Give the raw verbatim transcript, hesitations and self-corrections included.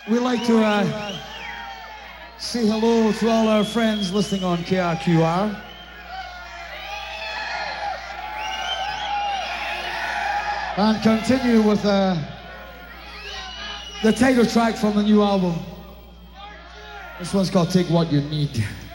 we'd like to uh, say hello to all our friends listening on K R Q R. And continue with uh, the title track from the new album. This one's called Take What You Need.